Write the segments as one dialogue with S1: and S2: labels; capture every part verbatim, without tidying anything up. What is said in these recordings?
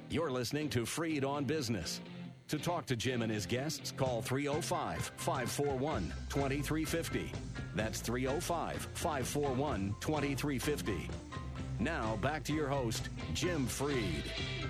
S1: You're listening to Freed on Business. To talk to Jim and his guests, call three oh five, five four one, two three five oh. That's three oh five, five four one, two three five oh. Now, back to your host, Jim Freed.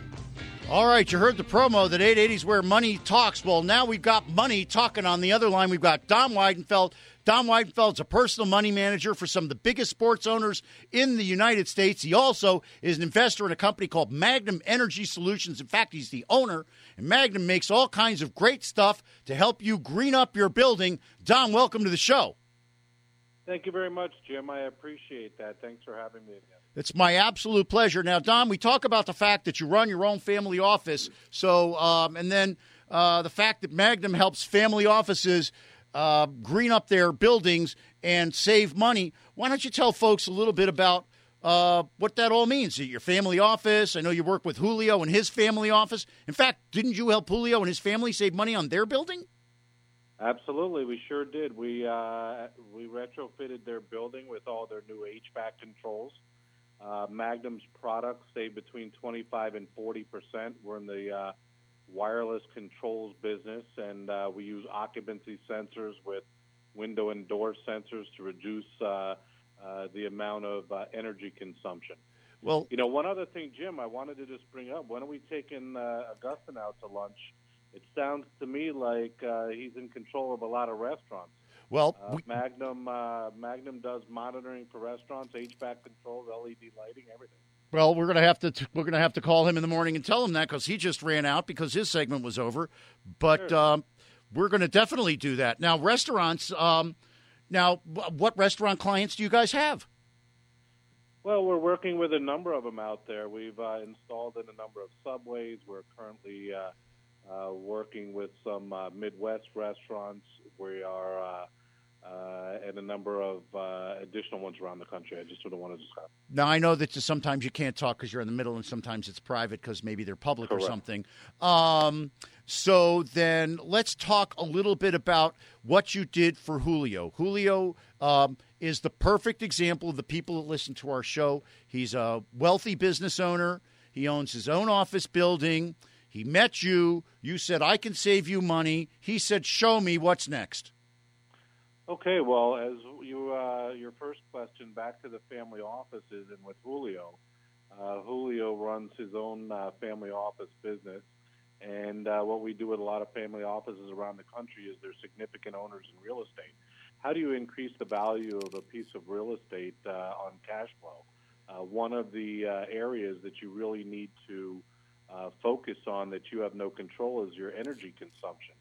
S2: All right, you heard the promo that eight eighty is where money talks. Well, now we've got money talking on the other line. We've got Dom Weidenfeld. Dom Weidenfeld's a personal money manager for some of the biggest sports owners in the United States. He also is an investor in a company called Magnum Energy Solutions. In fact, he's the owner, and Magnum makes all kinds of great stuff to help you green up your building. Dom, welcome to the show.
S3: Thank you very much, Jim. I appreciate that. Thanks for having me again.
S2: It's my absolute pleasure. Now, Dom, we talk about the fact that you run your own family office. So, um, and then uh, the fact that Magnum helps family offices uh, green up their buildings and save money. Why don't you tell folks a little bit about uh, what that all means? Your family office. I know you work with Julio and his family office. In fact, didn't you help Julio and his family save money on their building?
S3: Absolutely, we sure did. We uh, we retrofitted their building with all their new H V A C controls. Uh, Magnum's products save between twenty-five and forty percent. We're in the uh, wireless controls business, and uh, we use occupancy sensors with window and door sensors to reduce uh, uh, the amount of uh, energy consumption.
S2: Well,
S3: you know, one other thing, Jim, I wanted to just bring up. When are we taking uh, Augustin out to lunch? It sounds to me like uh, he's in control of a lot of restaurants.
S2: Well,
S3: uh,
S2: we-
S3: Magnum uh, Magnum does monitoring for restaurants, H V A C controls, L E D lighting, everything.
S2: Well, we're gonna have to t- we're gonna have to call him in the morning and tell him that because he just ran out because his segment was over. But
S3: Sure.
S2: um, we're gonna definitely do that. Now, restaurants. Um, now, what restaurant clients do you guys have?
S3: Well, we're working with a number of them out there. We've uh, installed in a number of Subways. We're currently uh, uh, working with some uh, Midwest restaurants. We are uh, uh, and a number of uh, additional ones around the country. I just sort of want to discuss.
S2: Now, I know that sometimes you can't talk because you're in the middle, and sometimes it's private because maybe they're public
S3: Correct.
S2: or something. Um, so then let's talk a little bit about what you did for Julio. Julio um, is the perfect example of the people that listen to our show. He's a wealthy business owner. He owns his own office building. He met you. You said, I can save you money. He said, show me what's next.
S3: Okay, well, as you uh, your first question, back to the family offices and with Julio. Uh, Julio runs his own uh, family office business, and uh, what we do with a lot of family offices around the country is they're significant owners in real estate. How do you increase the value of a piece of real estate uh, on cash flow? Uh, one of the uh, areas that you really need to uh, focus on that you have no control is your energy consumption.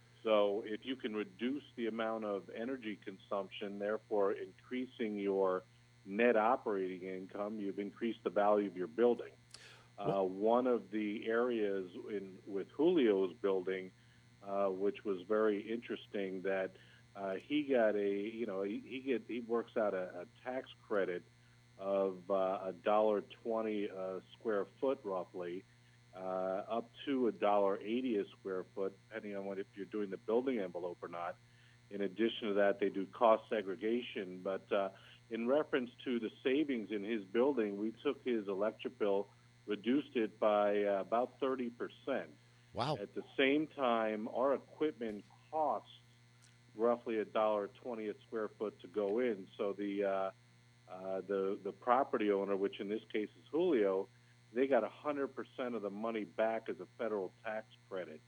S3: So if you can reduce the amount of energy consumption, therefore increasing your net operating income, you've increased the value of your building. Uh, one of the areas in with Julio's building, uh, which was very interesting, that uh, he got a, you know, he he, get, he works out a, a tax credit of uh, a dollar twenty a square foot roughly. Uh, up to a dollar eighty a square foot, depending on what if you're doing the building envelope or not. In addition to that, they do cost segregation. But uh, in reference to the savings in his building, we took his electric bill, reduced it by uh, about thirty percent.
S2: Wow!
S3: At the same time, our equipment costs roughly a dollar twenty a square foot to go in. So the uh, uh, the the property owner, which in this case is Julio, they got one hundred percent of the money back as a federal tax credit.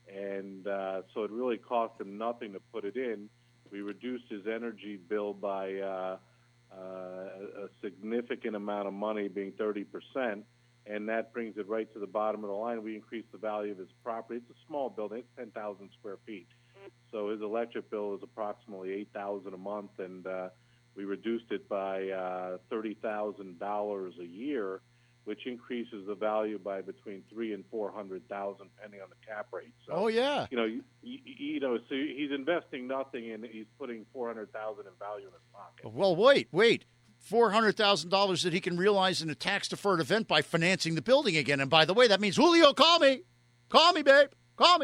S3: And uh, so it really cost him nothing to put it in. We reduced his energy bill by uh, uh, a significant amount of money, being thirty percent, and that brings it right to the bottom of the line. We increased the value of his property. It's a small building. It's ten thousand square feet. So his electric bill is approximately eight thousand dollars a month, and uh, we reduced it by uh, thirty thousand dollars a year, which increases the value by between three and four hundred thousand, depending on the cap rate. So,
S2: oh yeah,
S3: you know, you, you, you know, so he's investing nothing, and he's putting four hundred thousand in value in his pocket.
S2: Well, wait, wait, four hundred thousand dollars that he can realize in a tax deferred event by financing the building again. And by the way, that means Julio, call me, call me, babe, call me.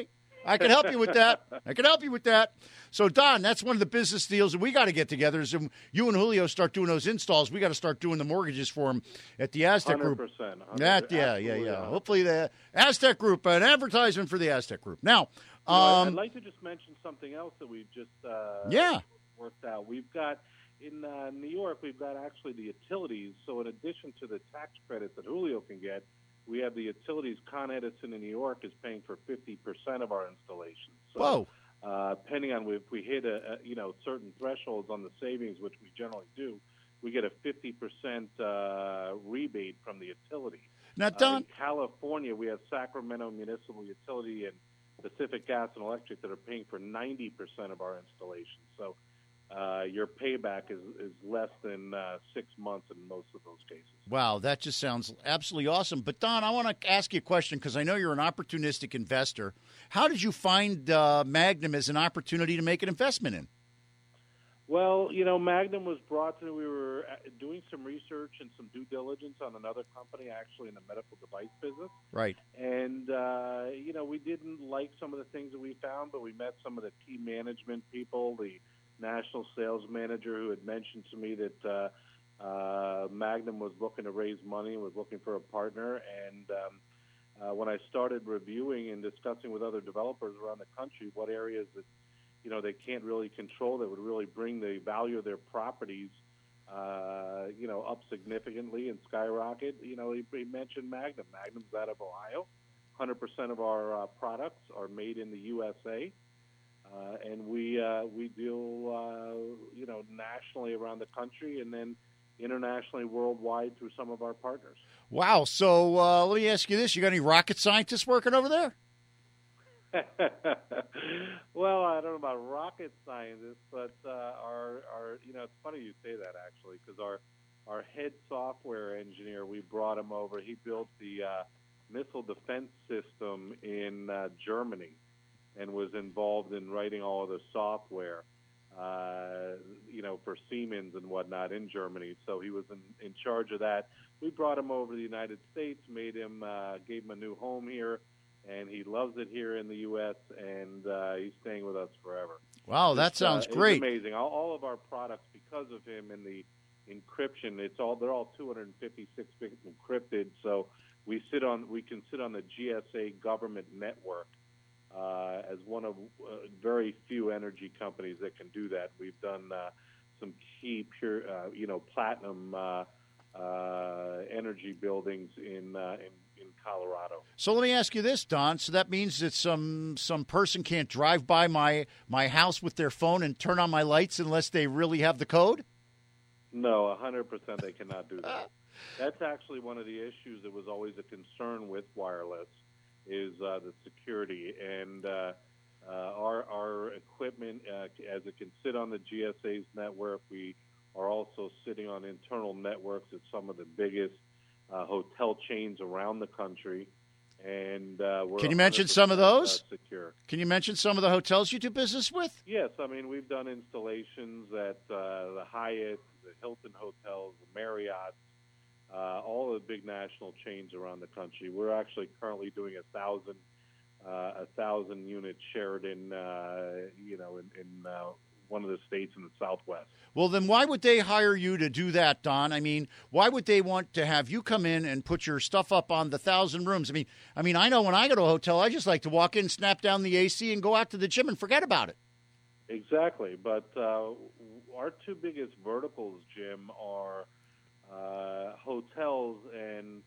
S2: I can help you with that. I can help you with that. So, Don, that's one of the business deals that we got to get together is when you and Julio start doing those installs, we got to start doing the mortgages for them at the Aztec Group.
S3: one hundred percent.
S2: That, yeah, yeah, yeah. Hopefully the Aztec Group, an advertisement for the Aztec Group. Now,
S3: you know,
S2: um,
S3: I'd like to just mention something else that we've just uh,
S2: yeah.
S3: worked out. We've got, in uh, New York, we've got actually the utilities. So in addition to the tax credits that Julio can get, we have the utilities. Con Edison in New York is paying for fifty percent of our installations. So,
S2: Whoa.
S3: Uh, depending on if we hit a, a you know certain thresholds on the savings, which we generally do, we get a fifty percent uh, rebate from the utility.
S2: Now, Don,
S3: uh, in California, we have Sacramento Municipal Utility and Pacific Gas and Electric that are paying for ninety percent of our installations. So uh, your payback is, is less than uh, six months in most of those cases.
S2: Wow, that just sounds absolutely awesome. But, Don, I want to ask you a question because I know you're an opportunistic investor. How did you find uh, Magnum as an opportunity to make an investment in?
S3: Well, you know, Magnum was brought to, we were doing some research and some due diligence on another company, actually in the medical device business.
S2: Right.
S3: And, uh, you know, we didn't like some of the things that we found, but we met some of the key management people, the national sales manager who had mentioned to me that uh, uh, Magnum was looking to raise money and was looking for a partner. And um, uh, when I started reviewing and discussing with other developers around the country what areas that, you know, they can't really control that would really bring the value of their properties, uh, you know, up significantly and skyrocket, you know, he, he mentioned Magnum. Magnum's out of Ohio. one hundred percent of our uh, products are made in the U S A. Uh, and we uh, we deal, uh, you know, nationally around the country and then internationally worldwide through some of our partners.
S2: Wow. So uh, let me ask you this. You got any rocket scientists working over there?
S3: Well, I don't know about rocket scientists, but uh, our, our, you know, it's funny you say that, actually, because our, our head software engineer, we brought him over. He built the uh, missile defense system in uh, Germany and was involved in writing all of the software, uh, you know, for Siemens and whatnot in Germany. So he was in, in charge of that. We brought him over to the United States, made him, uh, gave him a new home here, and he loves it here in the U S, and uh, he's staying with us forever.
S2: Wow, that
S3: it's,
S2: sounds
S3: uh,
S2: great.
S3: It's amazing. All, all of our products, because of him and the encryption, it's all they're all two hundred fifty-six bit encrypted. So we sit on we can sit on the G S A government network uh, as one of uh, very few energy companies that can do that. We've done uh, some key pure, uh, you know, platinum uh, uh, energy buildings in, uh, in in Colorado.
S2: So let me ask you this, Don. So that means that some some person can't drive by my my house with their phone and turn on my lights unless they really have the code?
S3: No, one hundred percent they cannot do that. That's actually one of the issues that was always a concern with wireless is uh, the security. And uh, uh, our, our equipment, uh, as it can sit on the G S A's network, we are also sitting on internal networks at some of the biggest uh, hotel chains around the country. And uh, we're
S2: Can you mention some of those?
S3: Uh, secure.
S2: Can you mention some of the hotels you do business with?
S3: Yes, I mean, we've done installations at uh, the Hyatt, the Hilton hotels, the Marriott, uh, all the big national chains around the country. We're actually currently doing a thousand, uh, a thousand unit Sheraton, uh, you know, in, in uh, one of the states in the Southwest.
S2: Well, then why would they hire you to do that, Don? I mean, why would they want to have you come in and put your stuff up on the thousand rooms? I mean, I mean, I know when I go to a hotel, I just like to walk in, snap down the A C, and go out to the gym and forget about it.
S3: Exactly, but uh, our two biggest verticals, Jim, are uh, hotels and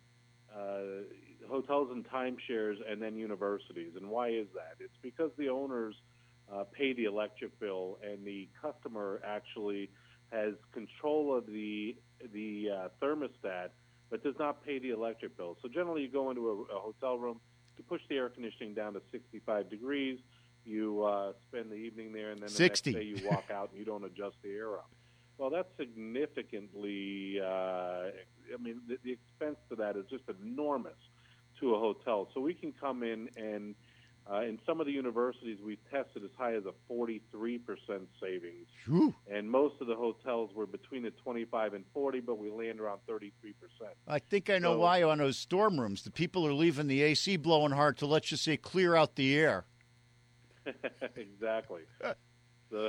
S3: uh, hotels and timeshares, and then universities. And why is that? It's because the owners uh, pay the electric bill, and the customer actually has control of the the uh, thermostat, but does not pay the electric bill. So generally, you go into a, a hotel room, you push the air conditioning down to sixty-five degrees. You uh, spend the evening there, and then the
S2: sixty
S3: next day you walk out and you don't adjust the air up. Well, that's significantly, uh, I mean, the, the expense to that is just enormous to a hotel. So we can come in and, uh, in some of the universities, we've tested as high as a forty-three percent savings.
S2: Whew.
S3: And most of the hotels were between the twenty-five and forty, but we land around thirty-three percent.
S2: I think I know
S3: So-
S2: why on those storm rooms. The people are leaving the A C blowing hard to, let's just say, clear out the air.
S3: Exactly. So,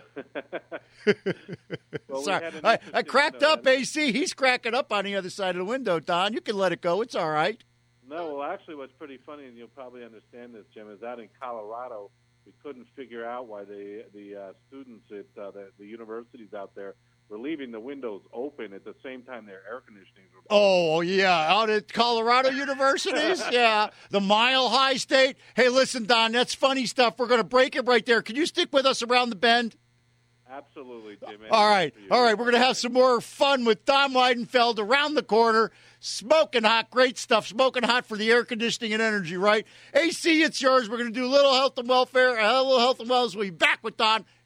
S3: well,
S2: Sorry, I, I cracked
S3: uh,
S2: up, A C. He's cracking up on the other side of the window, Don. You can let it go. It's all right.
S3: No, well, actually, what's pretty funny, and you'll probably understand this, Jim, is out in Colorado, we couldn't figure out why the the uh, students at uh, the, the universities out there were leaving the windows open at the same time their air conditioning were.
S2: Oh, yeah, out at Colorado universities? Yeah, the Mile High State. Hey, listen, Don, that's funny stuff. We're going to break it right there. Can you stick with us around the bend?
S3: Absolutely, Jim.
S2: All right, all right. We're going to have some more fun with Don Weidenfeld around the corner. Smoking hot, great stuff. Smoking hot for the air conditioning and energy, right? A C, it's yours. We're going to do a little health and welfare, a little health and wellness. We'll be back with Don